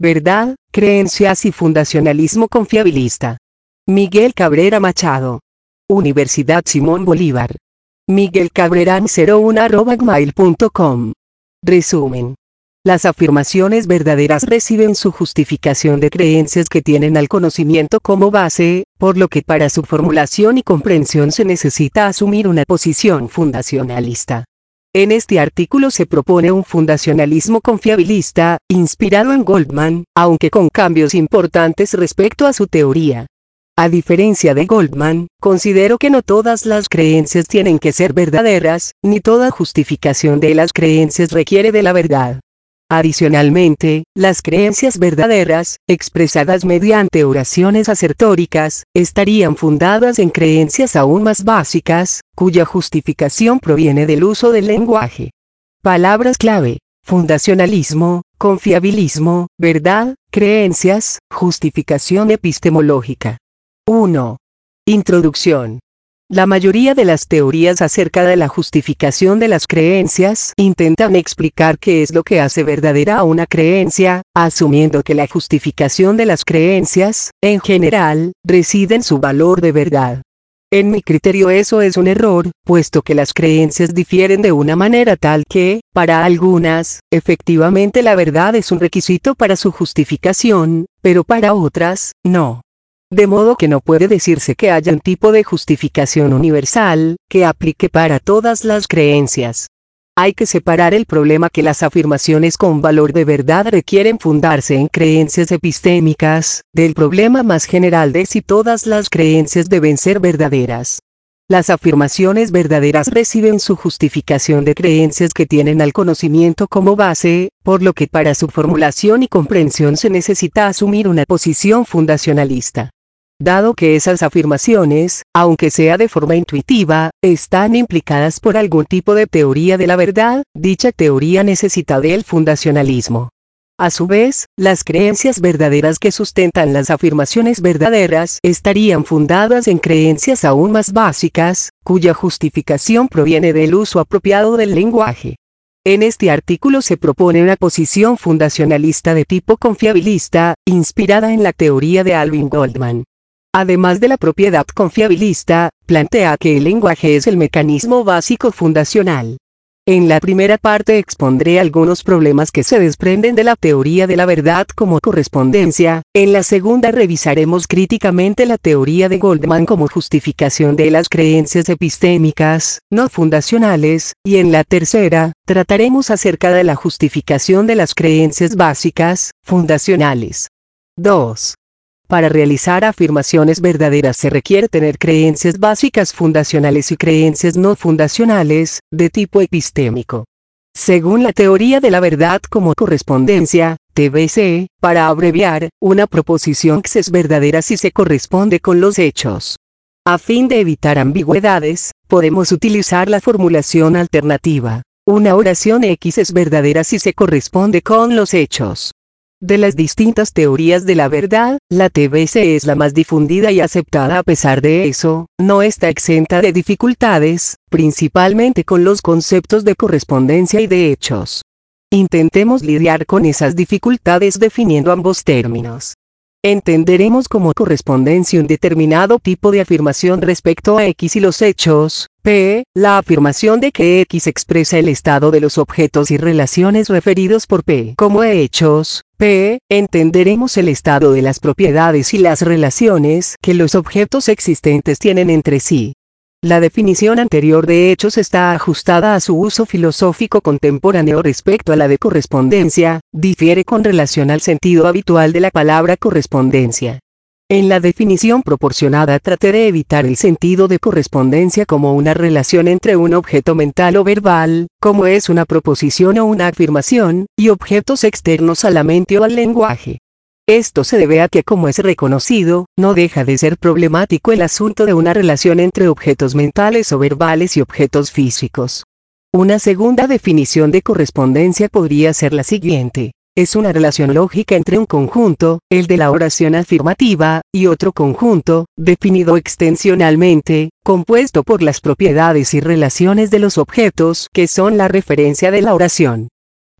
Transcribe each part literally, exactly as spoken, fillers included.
Verdad, creencias y fundacionalismo confiabilista. Miguel Cabrera Machado. Universidad Simón Bolívar. Miguel Cabreran cero uno arroba gmail punto com. Resumen. Las afirmaciones verdaderas reciben su justificación de creencias que tienen al conocimiento como base, por lo que para su formulación y comprensión se necesita asumir una posición fundacionalista. En este artículo se propone un fundacionalismo confiabilista, inspirado en Goldman, aunque con cambios importantes respecto a su teoría. A diferencia de Goldman, considero que no todas las creencias tienen que ser verdaderas, ni toda justificación de las creencias requiere de la verdad. Adicionalmente, las creencias verdaderas, expresadas mediante oraciones asertóricas, estarían fundadas en creencias aún más básicas, cuya justificación proviene del uso del lenguaje. Palabras clave: fundacionalismo, confiabilismo, verdad, creencias, justificación epistemológica. uno. Introducción. La mayoría de las teorías acerca de la justificación de las creencias intentan explicar qué es lo que hace verdadera a una creencia, asumiendo que la justificación de las creencias, en general, reside en su valor de verdad. En mi criterio eso es un error, puesto que las creencias difieren de una manera tal que, para algunas, efectivamente la verdad es un requisito para su justificación, pero para otras, no. De modo que no puede decirse que haya un tipo de justificación universal, que aplique para todas las creencias. Hay que separar el problema que las afirmaciones con valor de verdad requieren fundarse en creencias epistémicas, del problema más general de si todas las creencias deben ser verdaderas. Las afirmaciones verdaderas reciben su justificación de creencias que tienen al conocimiento como base, por lo que para su formulación y comprensión se necesita asumir una posición fundacionalista. Dado que esas afirmaciones, aunque sea de forma intuitiva, están implicadas por algún tipo de teoría de la verdad, dicha teoría necesita del fundacionalismo. A su vez, las creencias verdaderas que sustentan las afirmaciones verdaderas estarían fundadas en creencias aún más básicas, cuya justificación proviene del uso apropiado del lenguaje. En este artículo se propone una posición fundacionalista de tipo confiabilista, inspirada en la teoría de Alvin Goldman. Además de la propiedad confiabilista, plantea que el lenguaje es el mecanismo básico fundacional. En la primera parte expondré algunos problemas que se desprenden de la teoría de la verdad como correspondencia, en la segunda revisaremos críticamente la teoría de Goldman como justificación de las creencias epistémicas, no fundacionales, y en la tercera, trataremos acerca de la justificación de las creencias básicas, fundacionales. dos. Para realizar afirmaciones verdaderas se requiere tener creencias básicas fundacionales y creencias no fundacionales, de tipo epistémico. Según la teoría de la verdad como correspondencia, T B C, para abreviar, una proposición X es verdadera si se corresponde con los hechos. A fin de evitar ambigüedades, podemos utilizar la formulación alternativa. Una oración X es verdadera si se corresponde con los hechos. De las distintas teorías de la verdad, la T B C es la más difundida y aceptada. A pesar de eso, no está exenta de dificultades, principalmente con los conceptos de correspondencia y de hechos. Intentemos lidiar con esas dificultades definiendo ambos términos. Entenderemos como correspondencia un determinado tipo de afirmación respecto a X y los hechos, P, la afirmación de que X expresa el estado de los objetos y relaciones referidos por P como hechos, P, entenderemos el estado de las propiedades y las relaciones que los objetos existentes tienen entre sí. La definición anterior de hechos está ajustada a su uso filosófico contemporáneo respecto a la de correspondencia, difiere con relación al sentido habitual de la palabra correspondencia. En la definición proporcionada traté de evitar el sentido de correspondencia como una relación entre un objeto mental o verbal, como es una proposición o una afirmación, y objetos externos a la mente o al lenguaje. Esto se debe a que, como es reconocido, no deja de ser problemático el asunto de una relación entre objetos mentales o verbales y objetos físicos. Una segunda definición de correspondencia podría ser la siguiente. Es una relación lógica entre un conjunto, el de la oración afirmativa, y otro conjunto, definido extensionalmente, compuesto por las propiedades y relaciones de los objetos que son la referencia de la oración.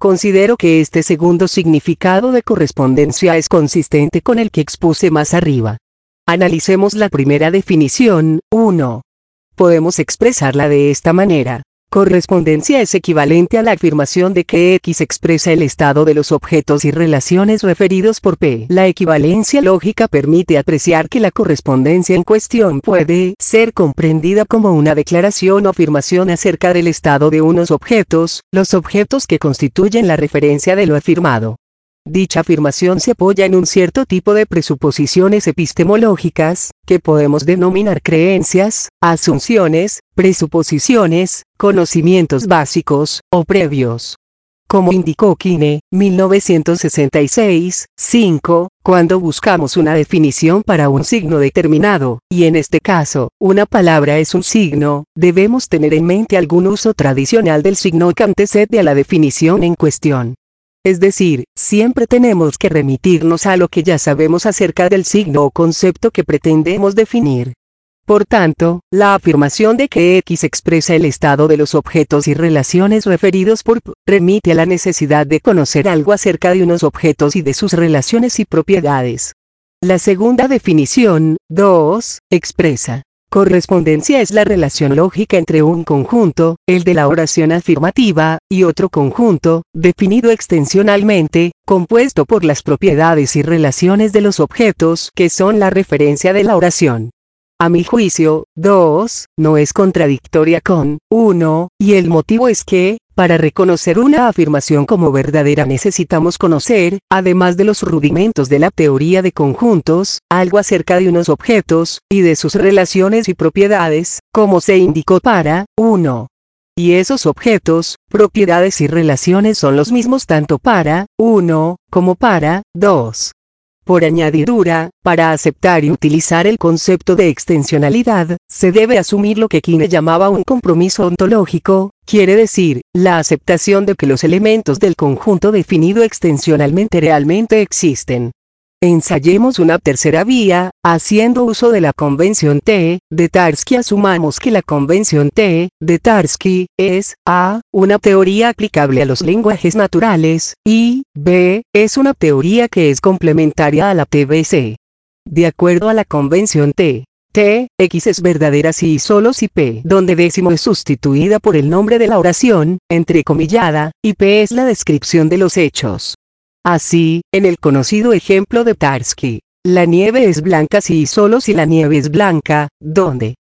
Considero que este segundo significado de correspondencia es consistente con el que expuse más arriba. Analicemos la primera definición. uno. Podemos expresarla de esta manera. Correspondencia es equivalente a la afirmación de que X expresa el estado de los objetos y relaciones referidos por P. La equivalencia lógica permite apreciar que la correspondencia en cuestión puede ser comprendida como una declaración o afirmación acerca del estado de unos objetos, los objetos que constituyen la referencia de lo afirmado. Dicha afirmación se apoya en un cierto tipo de presuposiciones epistemológicas, que podemos denominar creencias, asunciones, presuposiciones, conocimientos básicos, o previos. Como indicó Quine, mil novecientos sesenta y seis, cinco, cuando buscamos una definición para un signo determinado, y en este caso, una palabra es un signo, debemos tener en mente algún uso tradicional del signo que antecede a la definición en cuestión. Es decir, siempre tenemos que remitirnos a lo que ya sabemos acerca del signo o concepto que pretendemos definir. Por tanto, la afirmación de que X expresa el estado de los objetos y relaciones referidos por P, remite a la necesidad de conocer algo acerca de unos objetos y de sus relaciones y propiedades. La segunda definición, dos, expresa. Correspondencia es la relación lógica entre un conjunto, el de la oración afirmativa, y otro conjunto, definido extensionalmente, compuesto por las propiedades y relaciones de los objetos que son la referencia de la oración. A mi juicio, dos, no es contradictoria con uno, y el motivo es que, para reconocer una afirmación como verdadera necesitamos conocer, además de los rudimentos de la teoría de conjuntos, algo acerca de unos objetos, y de sus relaciones y propiedades, como se indicó para uno. Y esos objetos, propiedades y relaciones son los mismos tanto para uno, como para dos. Por añadidura, para aceptar y utilizar el concepto de extensionalidad, se debe asumir lo que Quine llamaba un compromiso ontológico, quiere decir, la aceptación de que los elementos del conjunto definido extensionalmente realmente existen. Ensayemos una tercera vía, haciendo uso de la convención T, de Tarski. Asumamos que la convención T, de Tarski, es, a, una teoría aplicable a los lenguajes naturales, y, b, es una teoría que es complementaria a la T B C. De acuerdo a la convención T, T, X es verdadera si y solo si P, donde décimo es sustituida por el nombre de la oración, entrecomillada, y P es la descripción de los hechos. Así, en el conocido ejemplo de Tarski, la nieve es blanca si y solo si la nieve es blanca, donde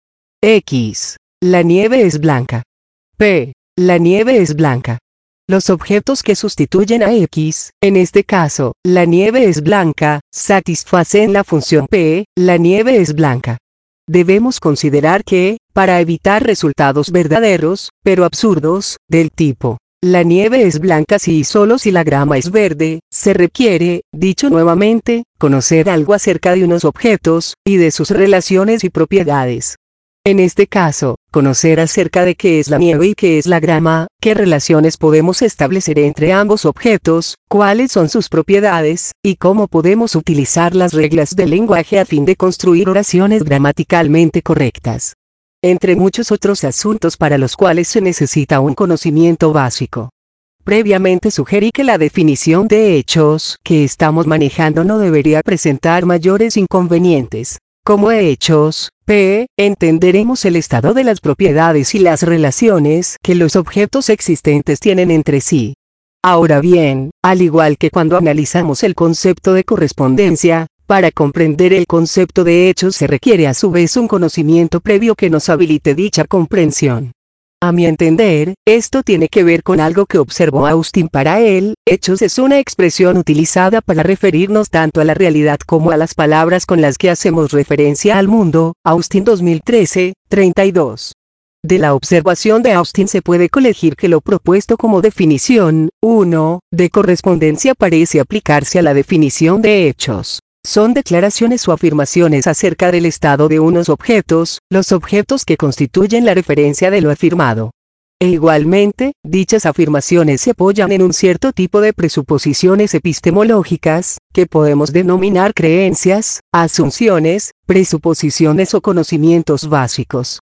X, la nieve es blanca. P, la nieve es blanca. Los objetos que sustituyen a X, en este caso, la nieve es blanca, satisfacen la función P, la nieve es blanca. Debemos considerar que, para evitar resultados verdaderos, pero absurdos, del tipo la nieve es blanca si y solo si la grama es verde, se requiere, dicho nuevamente, conocer algo acerca de unos objetos, y de sus relaciones y propiedades. En este caso, conocer acerca de qué es la nieve y qué es la grama, qué relaciones podemos establecer entre ambos objetos, cuáles son sus propiedades, y cómo podemos utilizar las reglas del lenguaje a fin de construir oraciones gramaticalmente correctas. Entre muchos otros asuntos para los cuales se necesita un conocimiento básico. Previamente sugerí que la definición de hechos que estamos manejando no debería presentar mayores inconvenientes. Como hechos, P, entenderemos el estado de las propiedades y las relaciones que los objetos existentes tienen entre sí. Ahora bien, al igual que cuando analizamos el concepto de correspondencia, para comprender el concepto de hechos se requiere a su vez un conocimiento previo que nos habilite dicha comprensión. A mi entender, esto tiene que ver con algo que observó Austin. Para él, hechos es una expresión utilizada para referirnos tanto a la realidad como a las palabras con las que hacemos referencia al mundo. Austin dos mil trece, treinta y dos. De la observación de Austin se puede colegir que lo propuesto como definición, uno, de correspondencia parece aplicarse a la definición de hechos. Son declaraciones o afirmaciones acerca del estado de unos objetos, los objetos que constituyen la referencia de lo afirmado. E igualmente, dichas afirmaciones se apoyan en un cierto tipo de presuposiciones epistemológicas, que podemos denominar creencias, asunciones, presuposiciones o conocimientos básicos.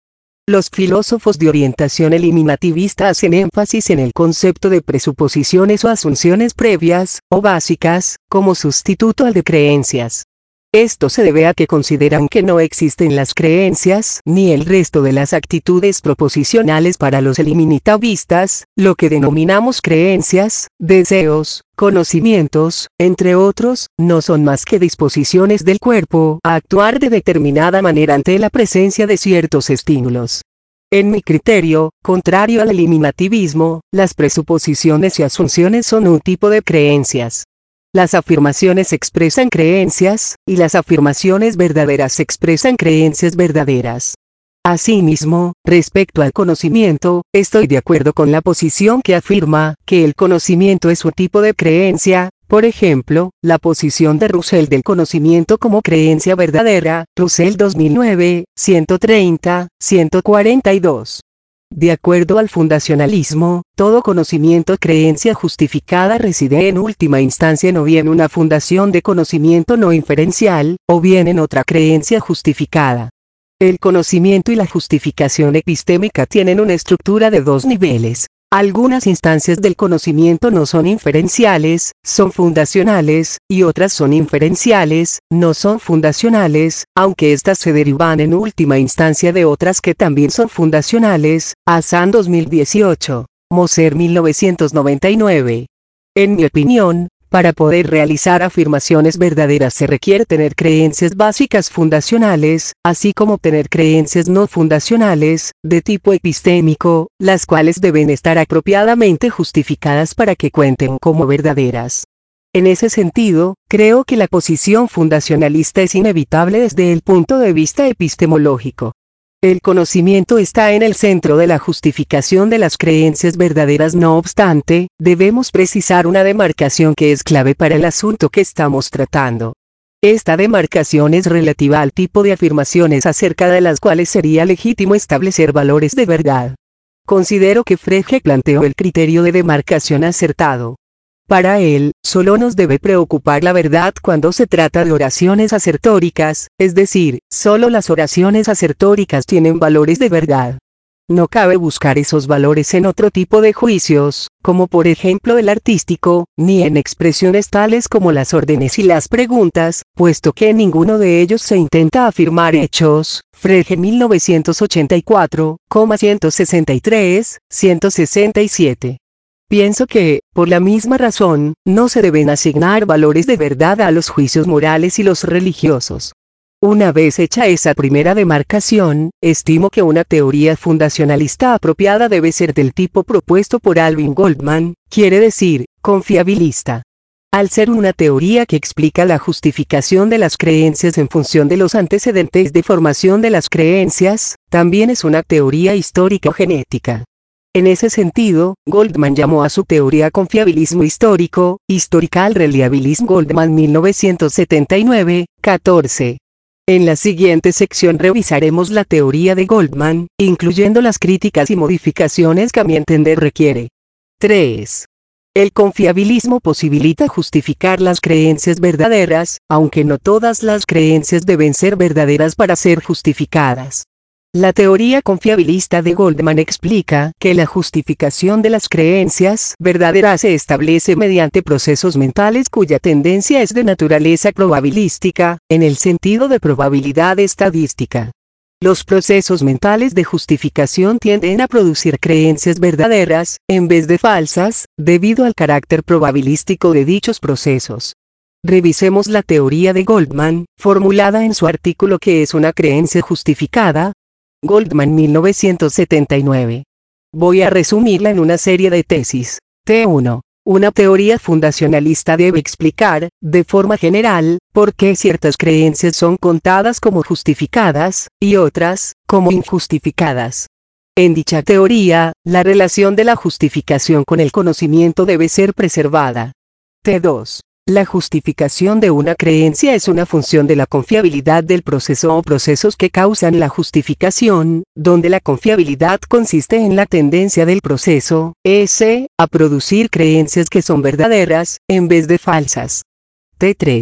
Los filósofos de orientación eliminativista hacen énfasis en el concepto de presuposiciones o asunciones previas, o básicas, como sustituto al de creencias. Esto se debe a que consideran que no existen las creencias ni el resto de las actitudes proposicionales para los eliminativistas, lo que denominamos creencias, deseos, conocimientos, entre otros, no son más que disposiciones del cuerpo a actuar de determinada manera ante la presencia de ciertos estímulos. En mi criterio, contrario al eliminativismo, las presuposiciones y asunciones son un tipo de creencias. Las afirmaciones expresan creencias, y las afirmaciones verdaderas expresan creencias verdaderas. Asimismo, respecto al conocimiento, estoy de acuerdo con la posición que afirma que el conocimiento es un tipo de creencia, por ejemplo, la posición de Russell del conocimiento como creencia verdadera, Russell dos mil nueve, ciento treinta, ciento cuarenta y dos. De acuerdo al fundacionalismo, todo conocimiento creencia justificada reside en última instancia en o bien una fundación de conocimiento no inferencial, o bien en otra creencia justificada. El conocimiento y la justificación epistémica tienen una estructura de dos niveles. Algunas instancias del conocimiento no son inferenciales, son fundacionales, y otras son inferenciales, no son fundacionales, aunque éstas se derivan en última instancia de otras que también son fundacionales. Hassan dos mil dieciocho, Moser mil novecientos noventa y nueve. En mi opinión, para poder realizar afirmaciones verdaderas se requiere tener creencias básicas fundacionales, así como tener creencias no fundacionales, de tipo epistémico, las cuales deben estar apropiadamente justificadas para que cuenten como verdaderas. En ese sentido, creo que la posición fundacionalista es inevitable desde el punto de vista epistemológico. El conocimiento está en el centro de la justificación de las creencias verdaderas. No obstante, debemos precisar una demarcación que es clave para el asunto que estamos tratando. Esta demarcación es relativa al tipo de afirmaciones acerca de las cuales sería legítimo establecer valores de verdad. Considero que Frege planteó el criterio de demarcación acertado. Para él, solo nos debe preocupar la verdad cuando se trata de oraciones asertóricas, es decir, solo las oraciones asertóricas tienen valores de verdad. No cabe buscar esos valores en otro tipo de juicios, como por ejemplo el artístico, ni en expresiones tales como las órdenes y las preguntas, puesto que en ninguno de ellos se intenta afirmar hechos. Frege mil novecientos ochenta y cuatro, ciento sesenta y tres, ciento sesenta y siete. Pienso que, por la misma razón, no se deben asignar valores de verdad a los juicios morales y los religiosos. Una vez hecha esa primera demarcación, estimo que una teoría fundacionalista apropiada debe ser del tipo propuesto por Alvin Goldman, quiere decir, confiabilista. Al ser una teoría que explica la justificación de las creencias en función de los antecedentes de formación de las creencias, también es una teoría histórica o genética. En ese sentido, Goldman llamó a su teoría confiabilismo histórico, Historical Reliabilism. Goldman mil novecientos setenta y nueve, catorce. En la siguiente sección revisaremos la teoría de Goldman, incluyendo las críticas y modificaciones que a mi entender requiere. tres. El confiabilismo posibilita justificar las creencias verdaderas, aunque no todas las creencias deben ser verdaderas para ser justificadas. La teoría confiabilista de Goldman explica que la justificación de las creencias verdaderas se establece mediante procesos mentales cuya tendencia es de naturaleza probabilística, en el sentido de probabilidad estadística. Los procesos mentales de justificación tienden a producir creencias verdaderas, en vez de falsas, debido al carácter probabilístico de dichos procesos. Revisemos la teoría de Goldman, formulada en su artículo ¿Qué es una creencia justificada? Goldman mil novecientos setenta y nueve. Voy a resumirla en una serie de tesis. T uno. Una teoría fundacionalista debe explicar, de forma general, por qué ciertas creencias son contadas como justificadas, y otras, como injustificadas. En dicha teoría, la relación de la justificación con el conocimiento debe ser preservada. T dos. La justificación de una creencia es una función de la confiabilidad del proceso o procesos que causan la justificación, donde la confiabilidad consiste en la tendencia del proceso, S, a producir creencias que son verdaderas, en vez de falsas. T tres.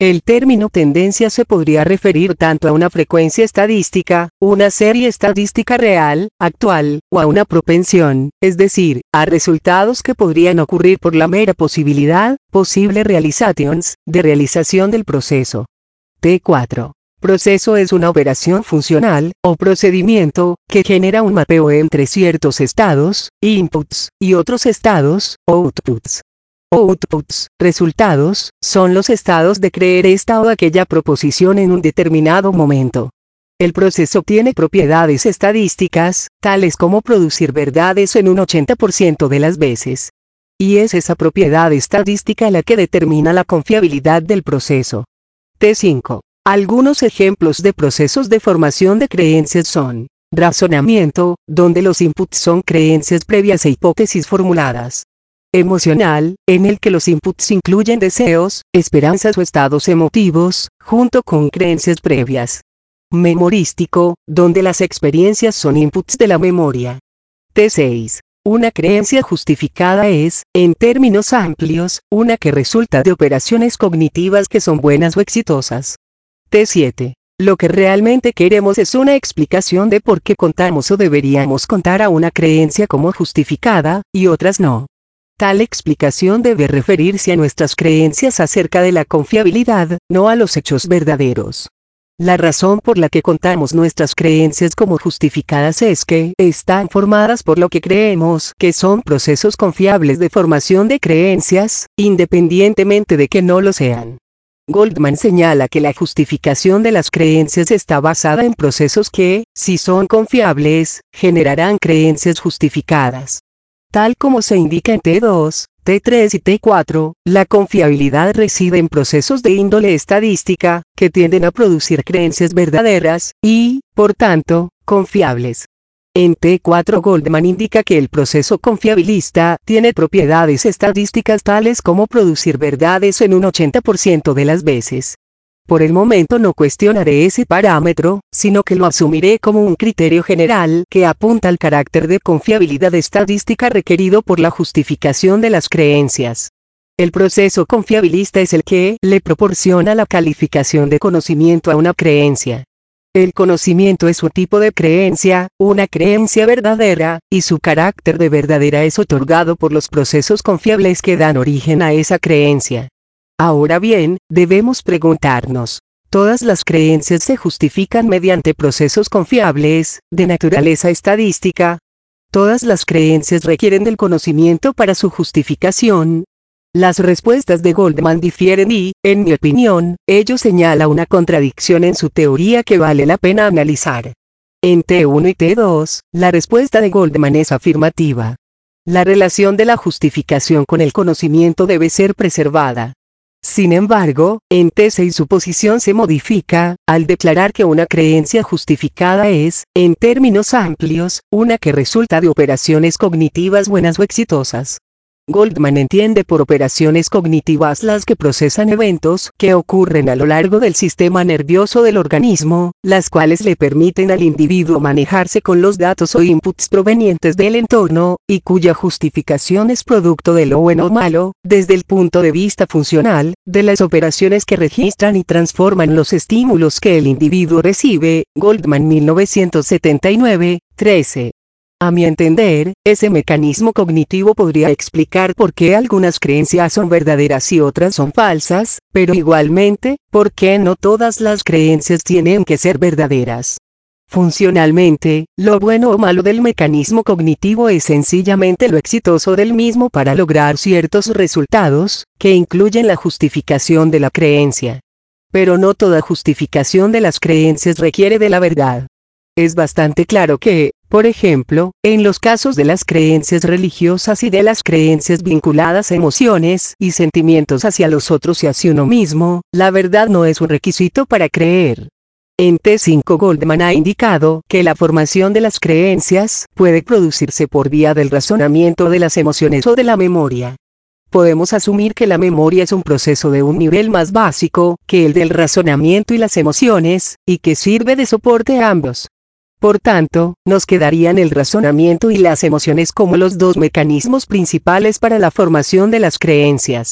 El término tendencia se podría referir tanto a una frecuencia estadística, una serie estadística real, actual, o a una propensión, es decir, a resultados que podrían ocurrir por la mera posibilidad, posible realizations, de realización del proceso. T cuatro. Proceso es una operación funcional, o procedimiento, que genera un mapeo entre ciertos estados, inputs, y otros estados, outputs. Outputs, resultados, son los estados de creer esta o aquella proposición en un determinado momento. El proceso tiene propiedades estadísticas, tales como producir verdades en un ochenta por ciento de las veces. Y es esa propiedad estadística la que determina la confiabilidad del proceso. T cinco. Algunos ejemplos de procesos de formación de creencias son: razonamiento, donde los inputs son creencias previas e hipótesis formuladas. Emocional, en el que los inputs incluyen deseos, esperanzas o estados emotivos, junto con creencias previas. Memorístico, donde las experiencias son inputs de la memoria. T seis. Una creencia justificada es, en términos amplios, una que resulta de operaciones cognitivas que son buenas o exitosas. T siete. Lo que realmente queremos es una explicación de por qué contamos o deberíamos contar a una creencia como justificada, y otras no. Tal explicación debe referirse a nuestras creencias acerca de la confiabilidad, no a los hechos verdaderos. La razón por la que contamos nuestras creencias como justificadas es que están formadas por lo que creemos que son procesos confiables de formación de creencias, independientemente de que no lo sean. Goldman señala que la justificación de las creencias está basada en procesos que, si son confiables, generarán creencias justificadas. Tal como se indica en T dos, T tres y T cuatro, la confiabilidad reside en procesos de índole estadística, que tienden a producir creencias verdaderas, y, por tanto, confiables. En T cuatro Goldman indica que el proceso confiabilista tiene propiedades estadísticas tales como producir verdades en un ochenta por ciento de las veces. Por el momento no cuestionaré ese parámetro, sino que lo asumiré como un criterio general que apunta al carácter de confiabilidad estadística requerido por la justificación de las creencias. El proceso confiabilista es el que le proporciona la calificación de conocimiento a una creencia. El conocimiento es un tipo de creencia, una creencia verdadera, y su carácter de verdadera es otorgado por los procesos confiables que dan origen a esa creencia. Ahora bien, debemos preguntarnos, ¿todas las creencias se justifican mediante procesos confiables, de naturaleza estadística? ¿Todas las creencias requieren del conocimiento para su justificación? Las respuestas de Goldman difieren y, en mi opinión, ello señala una contradicción en su teoría que vale la pena analizar. En T uno y T dos, la respuesta de Goldman es afirmativa. La relación de la justificación con el conocimiento debe ser preservada. Sin embargo, en T seis su posición se modifica, al declarar que una creencia justificada es, en términos amplios, una que resulta de operaciones cognitivas buenas o exitosas. Goldman entiende por operaciones cognitivas las que procesan eventos que ocurren a lo largo del sistema nervioso del organismo, las cuales le permiten al individuo manejarse con los datos o inputs provenientes del entorno, y cuya justificación es producto de lo bueno o malo, desde el punto de vista funcional, de las operaciones que registran y transforman los estímulos que el individuo recibe. Goldman mil novecientos setenta y nueve, trece. A mi entender, ese mecanismo cognitivo podría explicar por qué algunas creencias son verdaderas y otras son falsas, pero igualmente, por qué no todas las creencias tienen que ser verdaderas. Funcionalmente, lo bueno o malo del mecanismo cognitivo es sencillamente lo exitoso del mismo para lograr ciertos resultados, que incluyen la justificación de la creencia. Pero no toda justificación de las creencias requiere de la verdad. Es bastante claro que, por ejemplo, en los casos de las creencias religiosas y de las creencias vinculadas a emociones y sentimientos hacia los otros y hacia uno mismo, la verdad no es un requisito para creer. En T cinco Goldman ha indicado que la formación de las creencias puede producirse por vía del razonamiento de las emociones o de la memoria. Podemos asumir que la memoria es un proceso de un nivel más básico que el del razonamiento y las emociones, y que sirve de soporte a ambos. Por tanto, nos quedarían el razonamiento y las emociones como los dos mecanismos principales para la formación de las creencias.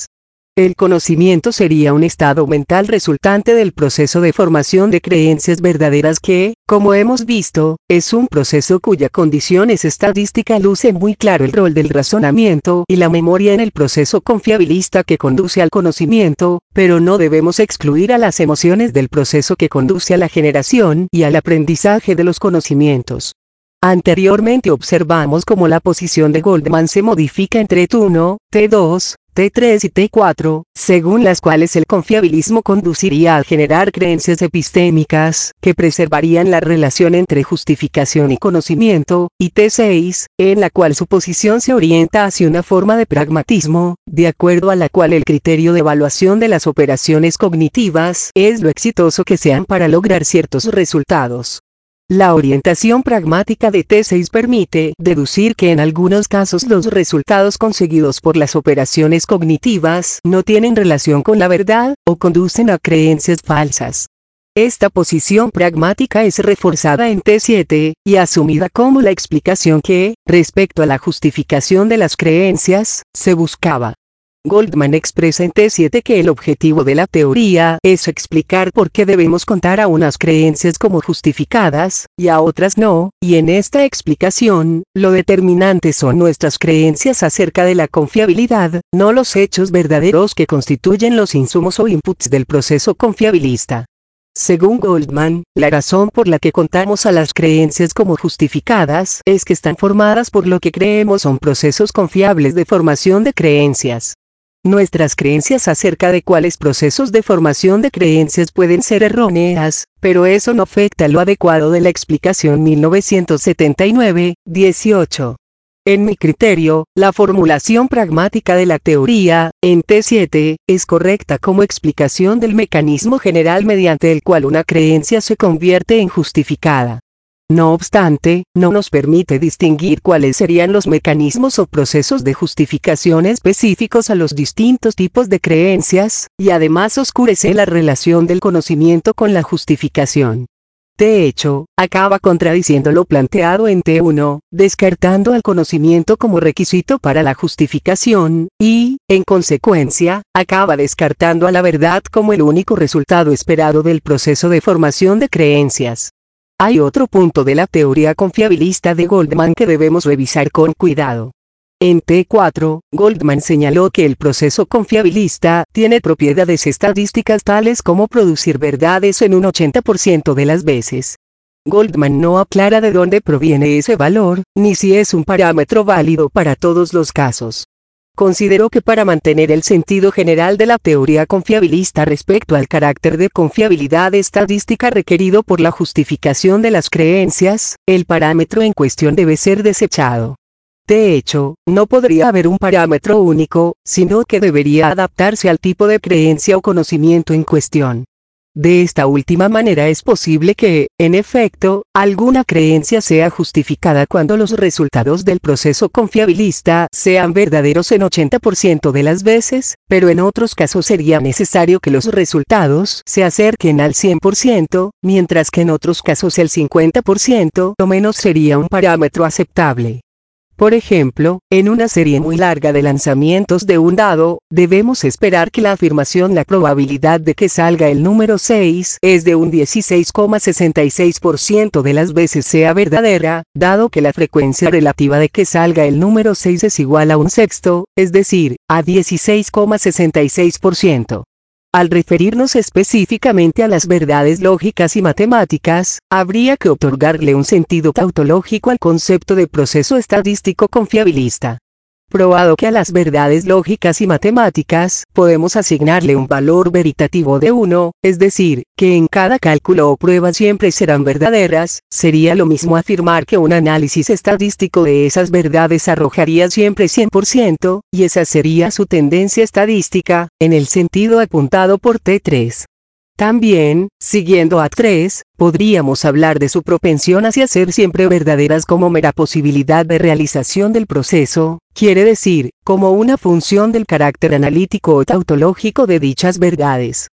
El conocimiento sería un estado mental resultante del proceso de formación de creencias verdaderas que, como hemos visto, es un proceso cuya condición es estadística. Luce muy claro el rol del razonamiento y la memoria en el proceso confiabilista que conduce al conocimiento, pero no debemos excluir a las emociones del proceso que conduce a la generación y al aprendizaje de los conocimientos. Anteriormente observamos cómo la posición de Goldman se modifica entre T uno, T dos, T tres y T cuatro, según las cuales el confiabilismo conduciría a generar creencias epistémicas, que preservarían la relación entre justificación y conocimiento, y T seis, en la cual su posición se orienta hacia una forma de pragmatismo, de acuerdo a la cual el criterio de evaluación de las operaciones cognitivas es lo exitoso que sean para lograr ciertos resultados. La orientación pragmática de T seis permite deducir que en algunos casos los resultados conseguidos por las operaciones cognitivas no tienen relación con la verdad, o conducen a creencias falsas. Esta posición pragmática es reforzada en T siete, y asumida como la explicación que, respecto a la justificación de las creencias, se buscaba. Goldman expresa en T siete que el objetivo de la teoría es explicar por qué debemos contar a unas creencias como justificadas, y a otras no, y en esta explicación, lo determinante son nuestras creencias acerca de la confiabilidad, no los hechos verdaderos que constituyen los insumos o inputs del proceso confiabilista. Según Goldman, la razón por la que contamos a las creencias como justificadas es que están formadas por lo que creemos son procesos confiables de formación de creencias. Nuestras creencias acerca de cuáles procesos de formación de creencias pueden ser erróneas, pero eso no afecta lo adecuado de la explicación mil novecientos setenta y nueve, dieciocho. En mi criterio, la formulación pragmática de la teoría, en T siete, es correcta como explicación del mecanismo general mediante el cual una creencia se convierte en justificada. No obstante, no nos permite distinguir cuáles serían los mecanismos o procesos de justificación específicos a los distintos tipos de creencias, y además oscurece la relación del conocimiento con la justificación. De hecho, acaba contradiciendo lo planteado en T uno, descartando al conocimiento como requisito para la justificación, y, en consecuencia, acaba descartando a la verdad como el único resultado esperado del proceso de formación de creencias. Hay otro punto de la teoría confiabilista de Goldman que debemos revisar con cuidado. En T cuatro, Goldman señaló que el proceso confiabilista tiene propiedades estadísticas tales como producir verdades en un ochenta por ciento de las veces. Goldman no aclara de dónde proviene ese valor, ni si es un parámetro válido para todos los casos. Consideró que para mantener el sentido general de la teoría confiabilista respecto al carácter de confiabilidad estadística requerido por la justificación de las creencias, el parámetro en cuestión debe ser desechado. De hecho, no podría haber un parámetro único, sino que debería adaptarse al tipo de creencia o conocimiento en cuestión. De esta última manera es posible que, en efecto, alguna creencia sea justificada cuando los resultados del proceso confiabilista sean verdaderos en ochenta por ciento de las veces, pero en otros casos sería necesario que los resultados se acerquen al cien por ciento, mientras que en otros casos el cincuenta por ciento o menos sería un parámetro aceptable. Por ejemplo, en una serie muy larga de lanzamientos de un dado, debemos esperar que la afirmación la probabilidad de que salga el número seis es de un dieciséis coma sesenta y seis por ciento de las veces sea verdadera, dado que la frecuencia relativa de que salga el número seis es igual a un sexto, es decir, a dieciséis coma sesenta y seis por ciento. Al referirnos específicamente a las verdades lógicas y matemáticas, habría que otorgarle un sentido tautológico al concepto de proceso estadístico confiabilista. Probado que a las verdades lógicas y matemáticas podemos asignarle un valor veritativo de uno, es decir, que en cada cálculo o prueba siempre serán verdaderas, sería lo mismo afirmar que un análisis estadístico de esas verdades arrojaría siempre cien por ciento, y esa sería su tendencia estadística, en el sentido apuntado por T tres. También, siguiendo a tres, podríamos hablar de su propensión hacia ser siempre verdaderas como mera posibilidad de realización del proceso, quiere decir, como una función del carácter analítico o tautológico de dichas verdades.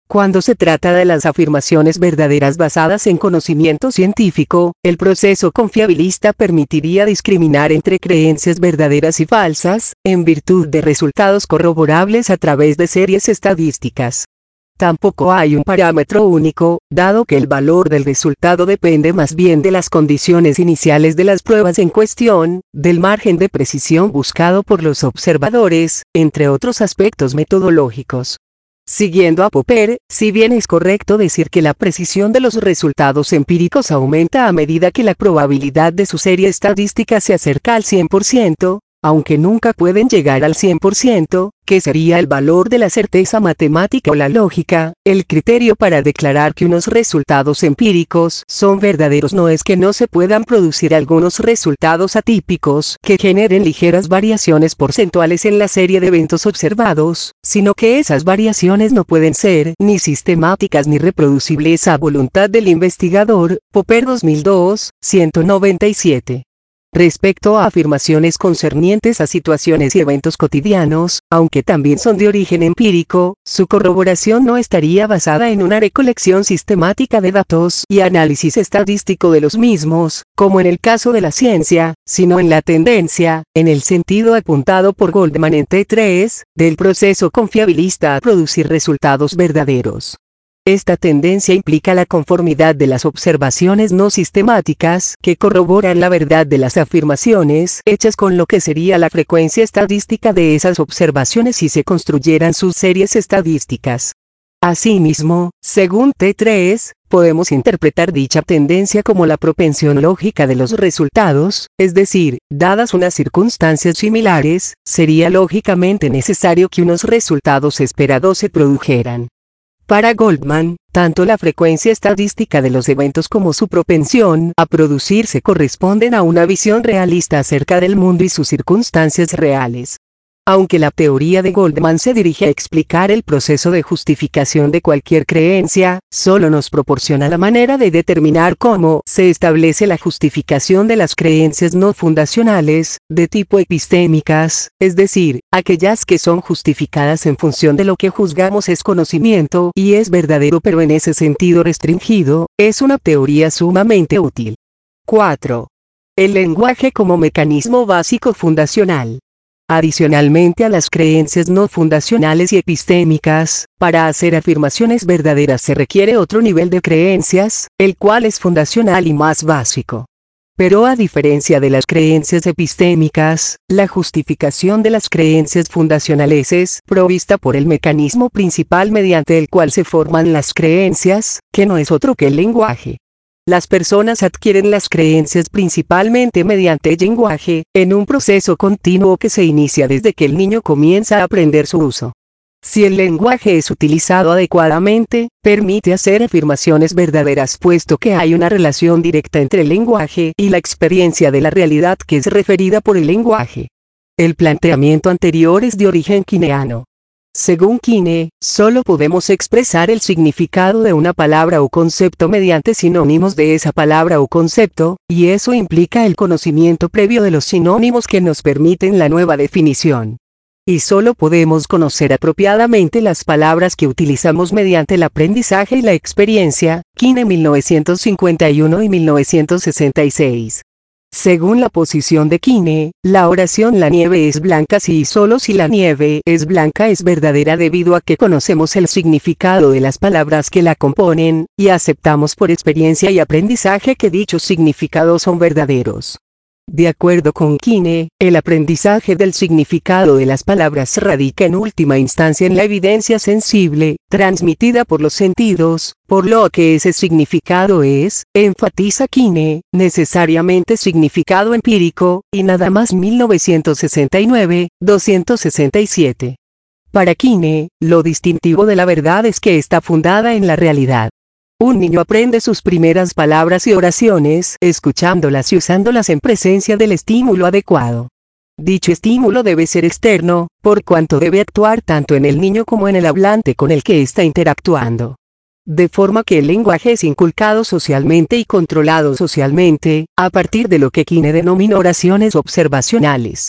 Cuando se trata de las afirmaciones verdaderas basadas en conocimiento científico, el proceso confiabilista permitiría discriminar entre creencias verdaderas y falsas, en virtud de resultados corroborables a través de series estadísticas. Tampoco hay un parámetro único, dado que el valor del resultado depende más bien de las condiciones iniciales de las pruebas en cuestión, del margen de precisión buscado por los observadores, entre otros aspectos metodológicos. Siguiendo a Popper, si bien es correcto decir que la precisión de los resultados empíricos aumenta a medida que la probabilidad de su serie estadística se acerca al cien por ciento, aunque nunca pueden llegar al cien por ciento, que sería el valor de la certeza matemática o la lógica, el criterio para declarar que unos resultados empíricos son verdaderos no es que no se puedan producir algunos resultados atípicos que generen ligeras variaciones porcentuales en la serie de eventos observados, sino que esas variaciones no pueden ser ni sistemáticas ni reproducibles a voluntad del investigador. Popper dos mil dos, ciento noventa y siete. Respecto a afirmaciones concernientes a situaciones y eventos cotidianos, aunque también son de origen empírico, su corroboración no estaría basada en una recolección sistemática de datos y análisis estadístico de los mismos, como en el caso de la ciencia, sino en la tendencia, en el sentido apuntado por Goldman en T tres, del proceso confiabilista a producir resultados verdaderos. Esta tendencia implica la conformidad de las observaciones no sistemáticas que corroboran la verdad de las afirmaciones hechas con lo que sería la frecuencia estadística de esas observaciones si se construyeran sus series estadísticas. Asimismo, según T tres, podemos interpretar dicha tendencia como la propensión lógica de los resultados, es decir, dadas unas circunstancias similares, sería lógicamente necesario que unos resultados esperados se produjeran. Para Goldman, tanto la frecuencia estadística de los eventos como su propensión a producirse corresponden a una visión realista acerca del mundo y sus circunstancias reales. Aunque la teoría de Goldman se dirige a explicar el proceso de justificación de cualquier creencia, solo nos proporciona la manera de determinar cómo se establece la justificación de las creencias no fundacionales, de tipo epistémicas, es decir, aquellas que son justificadas en función de lo que juzgamos es conocimiento y es verdadero pero en ese sentido restringido, es una teoría sumamente útil. cuatro. El lenguaje como mecanismo básico fundacional. Adicionalmente a las creencias no fundacionales y epistémicas, para hacer afirmaciones verdaderas se requiere otro nivel de creencias, el cual es fundacional y más básico. Pero a diferencia de las creencias epistémicas, la justificación de las creencias fundacionales es provista por el mecanismo principal mediante el cual se forman las creencias, que no es otro que el lenguaje. Las personas adquieren las creencias principalmente mediante el lenguaje, en un proceso continuo que se inicia desde que el niño comienza a aprender su uso. Si el lenguaje es utilizado adecuadamente, permite hacer afirmaciones verdaderas puesto que hay una relación directa entre el lenguaje y la experiencia de la realidad que es referida por el lenguaje. El planteamiento anterior es de origen quineano. Según Quine, solo podemos expresar el significado de una palabra o concepto mediante sinónimos de esa palabra o concepto, y eso implica el conocimiento previo de los sinónimos que nos permiten la nueva definición. Y solo podemos conocer apropiadamente las palabras que utilizamos mediante el aprendizaje y la experiencia. Quine mil novecientos cincuenta y uno y mil novecientos sesenta y seis. Según la posición de Quine, la oración "la nieve es blanca" si y solo si la nieve es blanca es verdadera debido a que conocemos el significado de las palabras que la componen, y aceptamos por experiencia y aprendizaje que dichos significados son verdaderos. De acuerdo con Quine, el aprendizaje del significado de las palabras radica en última instancia en la evidencia sensible, transmitida por los sentidos, por lo que ese significado es, enfatiza Quine, necesariamente significado empírico, y nada más. mil novecientos sesenta y nueve, doscientos sesenta y siete. Para Quine, lo distintivo de la verdad es que está fundada en la realidad. Un niño aprende sus primeras palabras y oraciones escuchándolas y usándolas en presencia del estímulo adecuado. Dicho estímulo debe ser externo, por cuanto debe actuar tanto en el niño como en el hablante con el que está interactuando. De forma que el lenguaje es inculcado socialmente y controlado socialmente, a partir de lo que Quine denomina oraciones observacionales.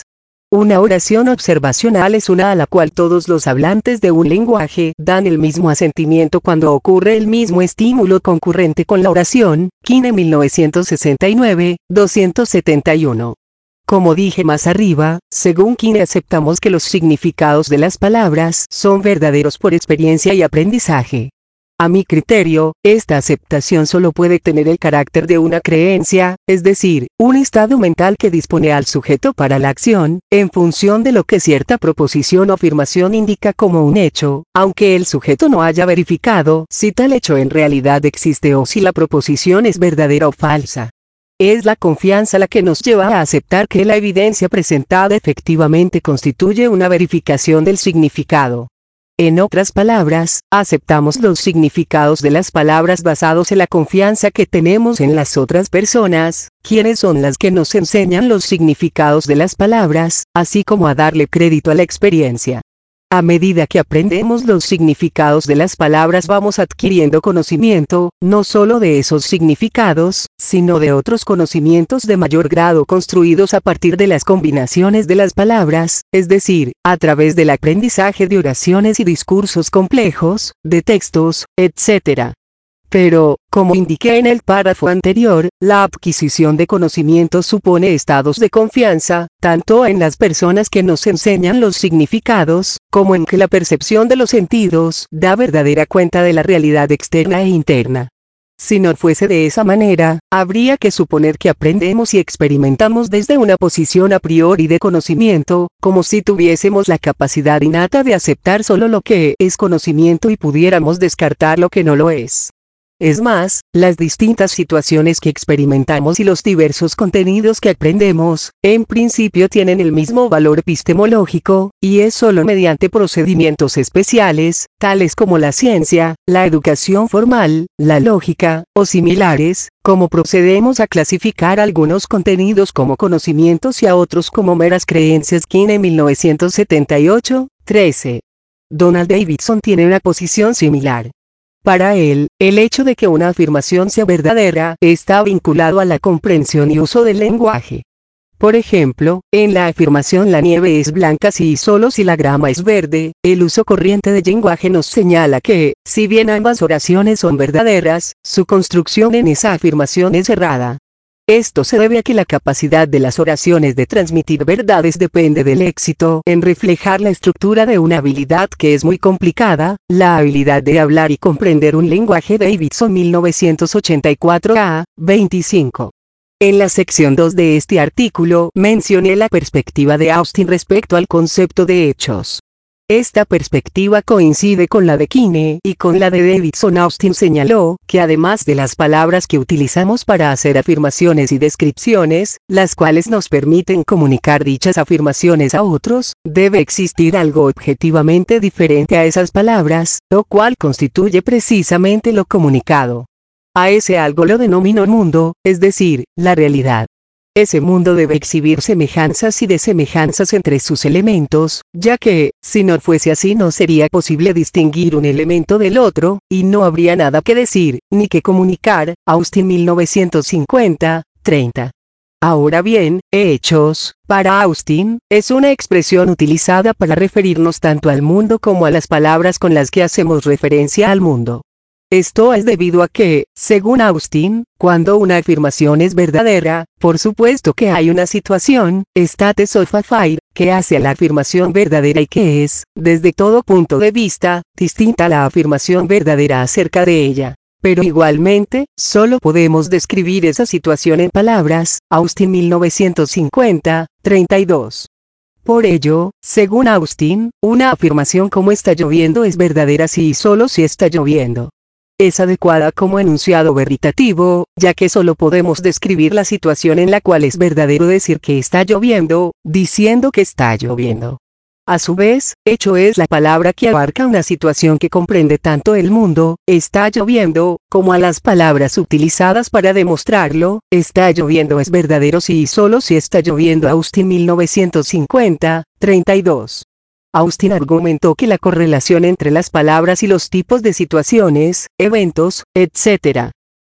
Una oración observacional es una a la cual todos los hablantes de un lenguaje dan el mismo asentimiento cuando ocurre el mismo estímulo concurrente con la oración. Quine mil novecientos sesenta y nueve, doscientos setenta y uno. Como dije más arriba, según Quine aceptamos que los significados de las palabras son verdaderos por experiencia y aprendizaje. A mi criterio, esta aceptación solo puede tener el carácter de una creencia, es decir, un estado mental que dispone al sujeto para la acción, en función de lo que cierta proposición o afirmación indica como un hecho, aunque el sujeto no haya verificado si tal hecho en realidad existe o si la proposición es verdadera o falsa. Es la confianza la que nos lleva a aceptar que la evidencia presentada efectivamente constituye una verificación del significado. En otras palabras, aceptamos los significados de las palabras basados en la confianza que tenemos en las otras personas, quienes son las que nos enseñan los significados de las palabras, así como a darle crédito a la experiencia. A medida que aprendemos los significados de las palabras vamos adquiriendo conocimiento, no solo de esos significados, sino de otros conocimientos de mayor grado construidos a partir de las combinaciones de las palabras, es decir, a través del aprendizaje de oraciones y discursos complejos, de textos, etcétera. Pero, como indiqué en el párrafo anterior, la adquisición de conocimientos supone estados de confianza, tanto en las personas que nos enseñan los significados, como en que la percepción de los sentidos da verdadera cuenta de la realidad externa e interna. Si no fuese de esa manera, habría que suponer que aprendemos y experimentamos desde una posición a priori de conocimiento, como si tuviésemos la capacidad innata de aceptar solo lo que es conocimiento y pudiéramos descartar lo que no lo es. Es más, las distintas situaciones que experimentamos y los diversos contenidos que aprendemos, en principio tienen el mismo valor epistemológico, y es solo mediante procedimientos especiales, tales como la ciencia, la educación formal, la lógica, o similares, como procedemos a clasificar algunos contenidos como conocimientos y a otros como meras creencias. Quine mil novecientos setenta y ocho, trece. Donald Davidson tiene una posición similar. Para él, el hecho de que una afirmación sea verdadera está vinculado a la comprensión y uso del lenguaje. Por ejemplo, en la afirmación "la nieve es blanca si y solo si la grama es verde", el uso corriente del lenguaje nos señala que, si bien ambas oraciones son verdaderas, su construcción en esa afirmación es errada. Esto se debe a que la capacidad de las oraciones de transmitir verdades depende del éxito en reflejar la estructura de una habilidad que es muy complicada, la habilidad de hablar y comprender un lenguaje. Davidson mil novecientos ochenta y cuatro a veinticinco. En la sección dos de este artículo mencioné la perspectiva de Austin respecto al concepto de hechos. Esta perspectiva coincide con la de Quine y con la de Davidson. Austin señaló que además de las palabras que utilizamos para hacer afirmaciones y descripciones, las cuales nos permiten comunicar dichas afirmaciones a otros, debe existir algo objetivamente diferente a esas palabras, lo cual constituye precisamente lo comunicado. A ese algo lo denomino mundo, es decir, la realidad. Ese mundo debe exhibir semejanzas y desemejanzas entre sus elementos, ya que, si no fuese así no sería posible distinguir un elemento del otro, y no habría nada que decir, ni que comunicar. Austin mil novecientos cincuenta, treinta. Ahora bien, hechos, para Austin, es una expresión utilizada para referirnos tanto al mundo como a las palabras con las que hacemos referencia al mundo. Esto es debido a que, según Austin, cuando una afirmación es verdadera, por supuesto que hay una situación, status of affair, que hace a la afirmación verdadera y que es, desde todo punto de vista, distinta a la afirmación verdadera acerca de ella. Pero igualmente, solo podemos describir esa situación en palabras. Austin mil novecientos cincuenta, treinta y dos. Por ello, según Austin, una afirmación como "está lloviendo" es verdadera si y solo si está lloviendo. Es adecuada como enunciado veritativo, ya que solo podemos describir la situación en la cual es verdadero decir que está lloviendo, diciendo que está lloviendo. A su vez, hecho es la palabra que abarca una situación que comprende tanto el mundo, está lloviendo, como a las palabras utilizadas para demostrarlo. Está lloviendo es verdadero si y solo si está lloviendo. Austin mil novecientos cincuenta, treinta y dos. Austin argumentó que la correlación entre las palabras y los tipos de situaciones, eventos, etcétera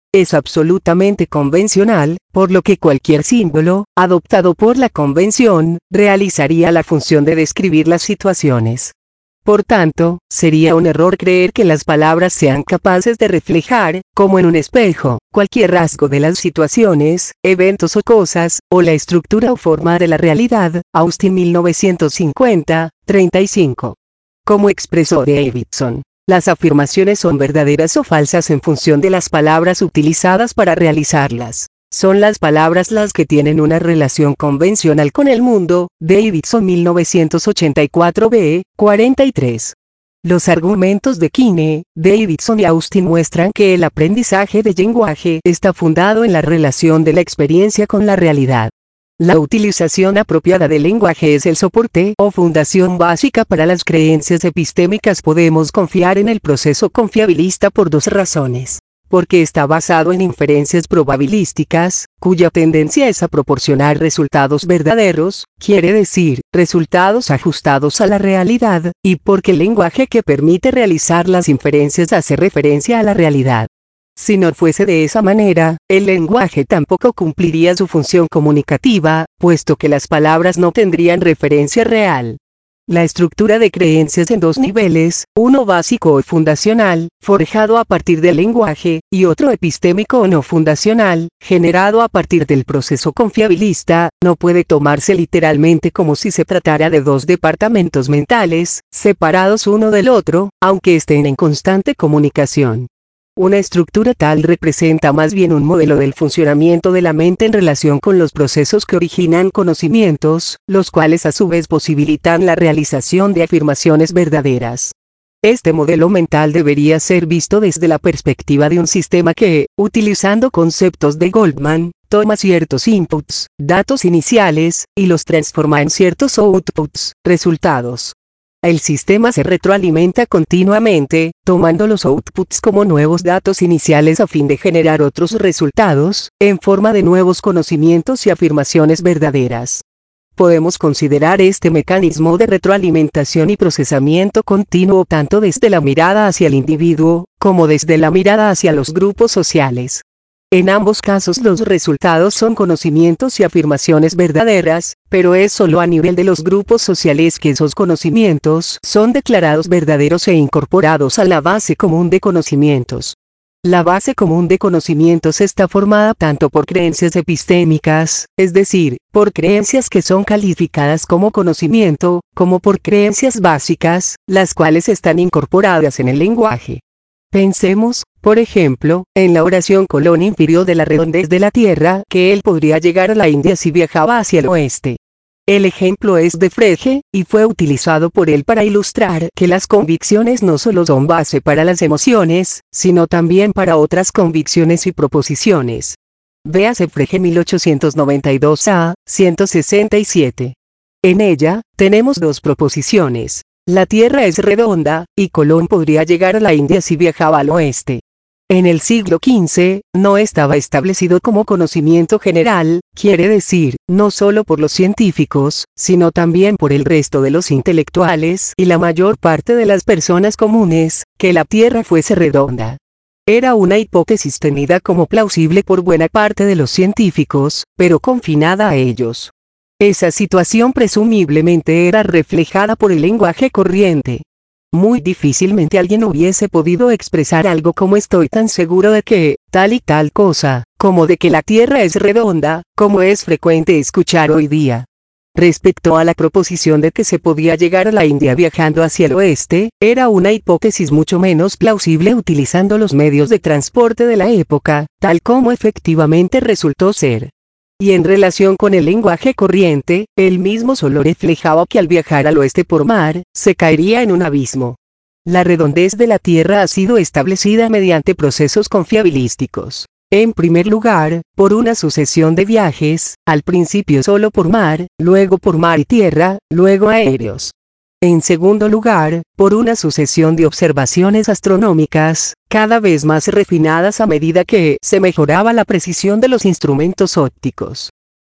Es absolutamente convencional, por lo que cualquier símbolo, adoptado por la convención, realizaría la función de describir las situaciones. Por tanto, sería un error creer que las palabras sean capaces de reflejar, como en un espejo, cualquier rasgo de las situaciones, eventos o cosas, o la estructura o forma de la realidad. Austin mil novecientos cincuenta, treinta y cinco. Como expresó Davidson, las afirmaciones son verdaderas o falsas en función de las palabras utilizadas para realizarlas. Son las palabras las que tienen una relación convencional con el mundo. Davidson mil novecientos ochenta y cuatro b, cuarenta y tres. Los argumentos de Quine, Davidson y Austin muestran que el aprendizaje de lenguaje está fundado en la relación de la experiencia con la realidad. La utilización apropiada del lenguaje es el soporte o fundación básica para las creencias epistémicas. Podemos confiar en el proceso confiabilista por dos razones. Porque está basado en inferencias probabilísticas, cuya tendencia es a proporcionar resultados verdaderos, quiere decir, resultados ajustados a la realidad, y porque el lenguaje que permite realizar las inferencias hace referencia a la realidad. Si no fuese de esa manera, el lenguaje tampoco cumpliría su función comunicativa, puesto que las palabras no tendrían referencia real. La estructura de creencias en dos niveles, uno básico o fundacional, forjado a partir del lenguaje, y otro epistémico o no fundacional, generado a partir del proceso confiabilista, no puede tomarse literalmente como si se tratara de dos departamentos mentales, separados uno del otro, aunque estén en constante comunicación. Una estructura tal representa más bien un modelo del funcionamiento de la mente en relación con los procesos que originan conocimientos, los cuales a su vez posibilitan la realización de afirmaciones verdaderas. Este modelo mental debería ser visto desde la perspectiva de un sistema que, utilizando conceptos de Goldman, toma ciertos inputs, datos iniciales, y los transforma en ciertos outputs, resultados. El sistema se retroalimenta continuamente, tomando los outputs como nuevos datos iniciales a fin de generar otros resultados, en forma de nuevos conocimientos y afirmaciones verdaderas. Podemos considerar este mecanismo de retroalimentación y procesamiento continuo tanto desde la mirada hacia el individuo, como desde la mirada hacia los grupos sociales. En ambos casos los resultados son conocimientos y afirmaciones verdaderas, pero es solo a nivel de los grupos sociales que esos conocimientos son declarados verdaderos e incorporados a la base común de conocimientos. La base común de conocimientos está formada tanto por creencias epistémicas, es decir, por creencias que son calificadas como conocimiento, como por creencias básicas, las cuales están incorporadas en el lenguaje. Pensemos, por ejemplo, en la oración Colón infirió de la redondez de la Tierra que él podría llegar a la India si viajaba hacia el oeste. El ejemplo es de Frege, y fue utilizado por él para ilustrar que las convicciones no solo son base para las emociones, sino también para otras convicciones y proposiciones. Véase Frege mil ochocientos noventa y dos a, ciento sesenta y siete. En ella, tenemos dos proposiciones. La Tierra es redonda, y Colón podría llegar a la India si viajaba al oeste. En el siglo quince, no estaba establecido como conocimiento general, quiere decir, no solo por los científicos, sino también por el resto de los intelectuales y la mayor parte de las personas comunes, que la Tierra fuese redonda. Era una hipótesis tenida como plausible por buena parte de los científicos, pero confinada a ellos. Esa situación presumiblemente era reflejada por el lenguaje corriente. Muy difícilmente alguien hubiese podido expresar algo como estoy tan seguro de que, tal y tal cosa, como de que la Tierra es redonda, como es frecuente escuchar hoy día. Respecto a la proposición de que se podía llegar a la India viajando hacia el oeste, era una hipótesis mucho menos plausible utilizando los medios de transporte de la época, tal como efectivamente resultó ser. Y en relación con el lenguaje corriente, él mismo solo reflejaba que al viajar al oeste por mar, se caería en un abismo. La redondez de la Tierra ha sido establecida mediante procesos confiabilísticos. En primer lugar, por una sucesión de viajes, al principio solo por mar, luego por mar y tierra, luego aéreos. En segundo lugar, por una sucesión de observaciones astronómicas, cada vez más refinadas a medida que se mejoraba la precisión de los instrumentos ópticos.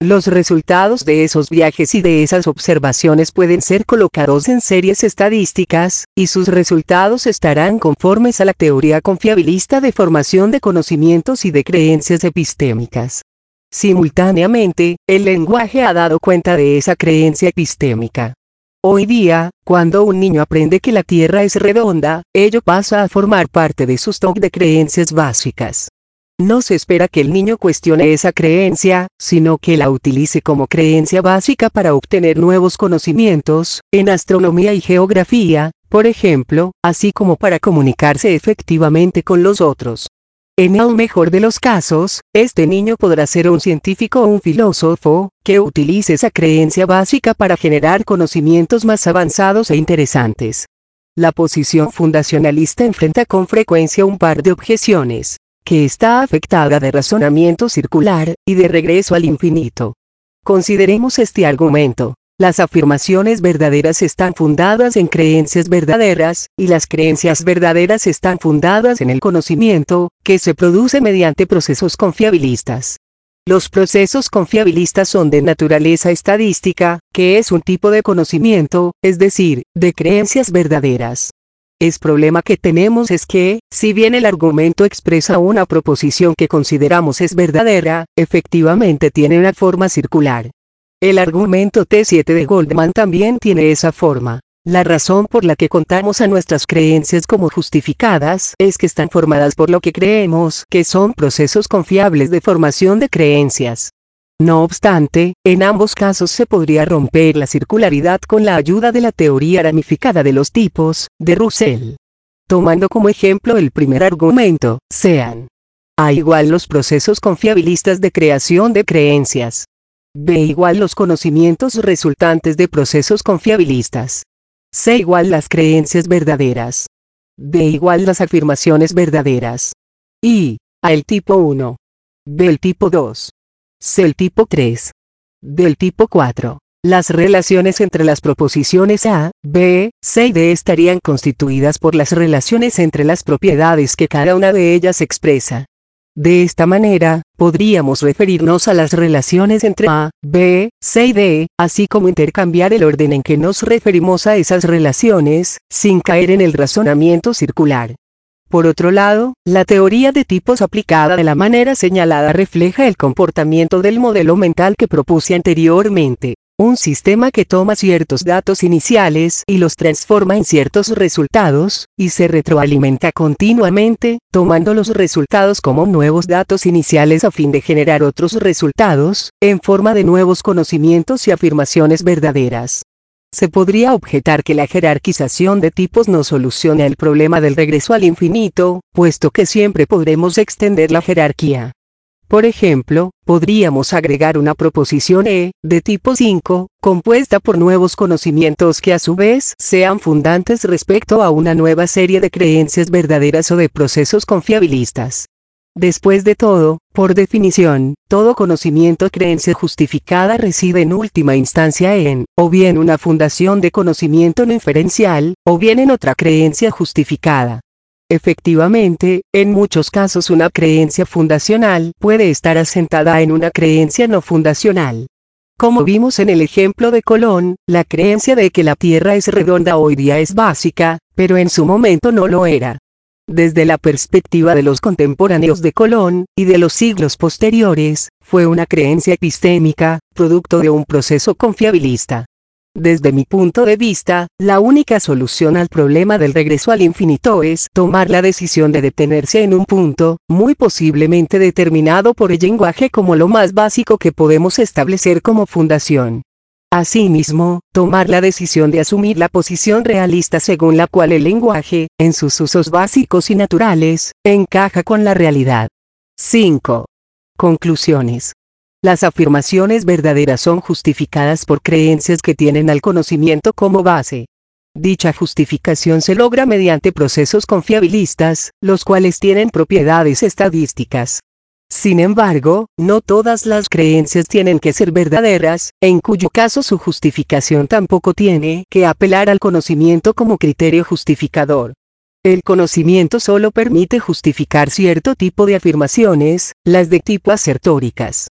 Los resultados de esos viajes y de esas observaciones pueden ser colocados en series estadísticas, y sus resultados estarán conformes a la teoría confiabilista de formación de conocimientos y de creencias epistémicas. Simultáneamente, el lenguaje ha dado cuenta de esa creencia epistémica. Hoy día, cuando un niño aprende que la Tierra es redonda, ello pasa a formar parte de su stock de creencias básicas. No se espera que el niño cuestione esa creencia, sino que la utilice como creencia básica para obtener nuevos conocimientos, en astronomía y geografía, por ejemplo, así como para comunicarse efectivamente con los otros. En el mejor de los casos, este niño podrá ser un científico o un filósofo, que utilice esa creencia básica para generar conocimientos más avanzados e interesantes. La posición fundacionalista enfrenta con frecuencia un par de objeciones, que está afectada de razonamiento circular, y de regreso al infinito. Consideremos este argumento. Las afirmaciones verdaderas están fundadas en creencias verdaderas, y las creencias verdaderas están fundadas en el conocimiento, que se produce mediante procesos confiabilistas. Los procesos confiabilistas son de naturaleza estadística, que es un tipo de conocimiento, es decir, de creencias verdaderas. El problema que tenemos es que, si bien el argumento expresa una proposición que consideramos es verdadera, efectivamente tiene una forma circular. El argumento T siete de Goldman también tiene esa forma. La razón por la que contamos a nuestras creencias como justificadas es que están formadas por lo que creemos que son procesos confiables de formación de creencias. No obstante, en ambos casos se podría romper la circularidad con la ayuda de la teoría ramificada de los tipos, de Russell. Tomando como ejemplo el primer argumento, sean A igual los procesos confiabilistas de creación de creencias. B igual los conocimientos resultantes de procesos confiabilistas. C igual las creencias verdaderas. D igual las afirmaciones verdaderas. Y A el tipo uno. B el tipo dos. C el tipo tres. D el tipo cuatro. Las relaciones entre las proposiciones A, B, C y D estarían constituidas por las relaciones entre las propiedades que cada una de ellas expresa. De esta manera, podríamos referirnos a las relaciones entre A, B, C y D, así como intercambiar el orden en que nos referimos a esas relaciones, sin caer en el razonamiento circular. Por otro lado, la teoría de tipos aplicada de la manera señalada refleja el comportamiento del modelo mental que propuse anteriormente. Un sistema que toma ciertos datos iniciales y los transforma en ciertos resultados, y se retroalimenta continuamente, tomando los resultados como nuevos datos iniciales a fin de generar otros resultados, en forma de nuevos conocimientos y afirmaciones verdaderas. Se podría objetar que la jerarquización de tipos no soluciona el problema del regreso al infinito, puesto que siempre podremos extender la jerarquía. Por ejemplo, podríamos agregar una proposición E, de tipo cinco, compuesta por nuevos conocimientos que a su vez sean fundantes respecto a una nueva serie de creencias verdaderas o de procesos confiabilistas. Después de todo, por definición, todo conocimiento o creencia justificada reside en última instancia en, o bien una fundación de conocimiento no inferencial, o bien en otra creencia justificada. Efectivamente, en muchos casos una creencia fundacional puede estar asentada en una creencia no fundacional. Como vimos en el ejemplo de Colón, la creencia de que la Tierra es redonda hoy día es básica, pero en su momento no lo era. Desde la perspectiva de los contemporáneos de Colón, y de los siglos posteriores, fue una creencia epistémica, producto de un proceso confiabilista. Desde mi punto de vista, la única solución al problema del regreso al infinito es tomar la decisión de detenerse en un punto, muy posiblemente determinado por el lenguaje como lo más básico que podemos establecer como fundación. Asimismo, tomar la decisión de asumir la posición realista según la cual el lenguaje, en sus usos básicos y naturales, encaja con la realidad. cinco. Conclusiones. Las afirmaciones verdaderas son justificadas por creencias que tienen al conocimiento como base. Dicha justificación se logra mediante procesos confiabilistas, los cuales tienen propiedades estadísticas. Sin embargo, no todas las creencias tienen que ser verdaderas, en cuyo caso su justificación tampoco tiene que apelar al conocimiento como criterio justificador. El conocimiento solo permite justificar cierto tipo de afirmaciones, las de tipo asertóricas.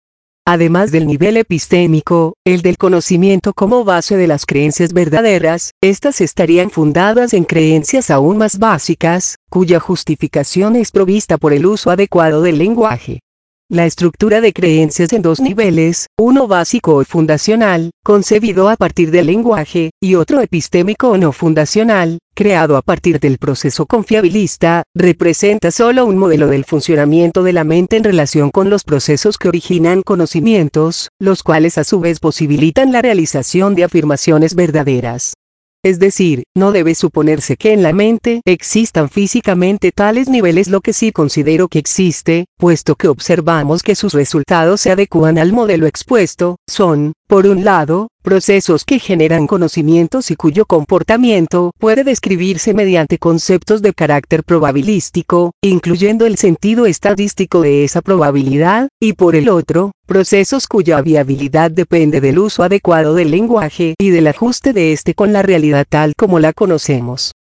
Además del nivel epistémico, el del conocimiento como base de las creencias verdaderas, estas estarían fundadas en creencias aún más básicas, cuya justificación es provista por el uso adecuado del lenguaje. La estructura de creencias en dos niveles, uno básico o fundacional, concebido a partir del lenguaje, y otro epistémico o no fundacional, creado a partir del proceso confiabilista, representa solo un modelo del funcionamiento de la mente en relación con los procesos que originan conocimientos, los cuales a su vez posibilitan la realización de afirmaciones verdaderas. Es decir, no debe suponerse que en la mente existan físicamente tales niveles, lo que sí considero que existe, puesto que observamos que sus resultados se adecúan al modelo expuesto, son, por un lado, procesos que generan conocimientos y cuyo comportamiento puede describirse mediante conceptos de carácter probabilístico, incluyendo el sentido estadístico de esa probabilidad, y por el otro, procesos cuya viabilidad depende del uso adecuado del lenguaje y del ajuste de éste con la realidad tal como la conocemos.